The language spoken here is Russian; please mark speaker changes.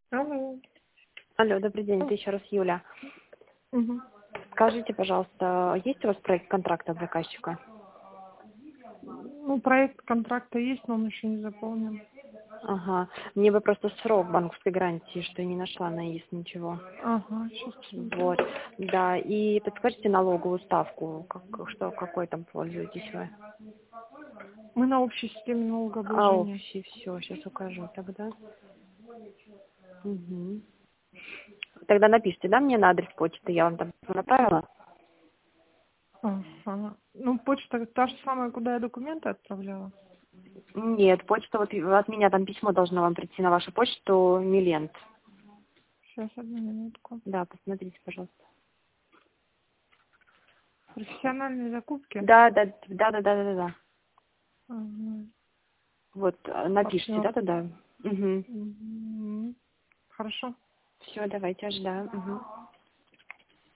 Speaker 1: Алло.
Speaker 2: Алло, добрый день, это еще раз Юля.
Speaker 1: Мгм.
Speaker 2: Скажите, пожалуйста, есть у вас проект контракта от заказчика?
Speaker 1: Ну, проект контракта есть, но он еще не заполнен.
Speaker 2: Ага. Мне бы просто срок банковской гарантии, что я не нашла на ИИС ничего.
Speaker 1: Ага, сейчас посмотрю.
Speaker 2: Вот. Да, и подскажите налоговую ставку, какой там пользуетесь вы?
Speaker 1: Мы на общей системе
Speaker 2: А,
Speaker 1: налогообложения.
Speaker 2: общий, все, сейчас укажу тогда. Угу. Тогда напишите, да, мне на адрес почты, я вам там направила?
Speaker 1: Ага. Ну, почта та же самая, куда я документы отправляла.
Speaker 2: Нет, почта, вот от меня там письмо должно вам прийти на вашу почту, Милент.
Speaker 1: Сейчас, одну минутку.
Speaker 2: Да, посмотрите, пожалуйста.
Speaker 1: Профессиональные закупки.
Speaker 2: Да, да, да, да, да, да, да.
Speaker 1: Ага.
Speaker 2: Вот, напишите,
Speaker 1: Партнер.
Speaker 2: да, туда? Угу.
Speaker 1: Мгм. Хорошо.
Speaker 2: Все, давайте, ожидаю. Угу.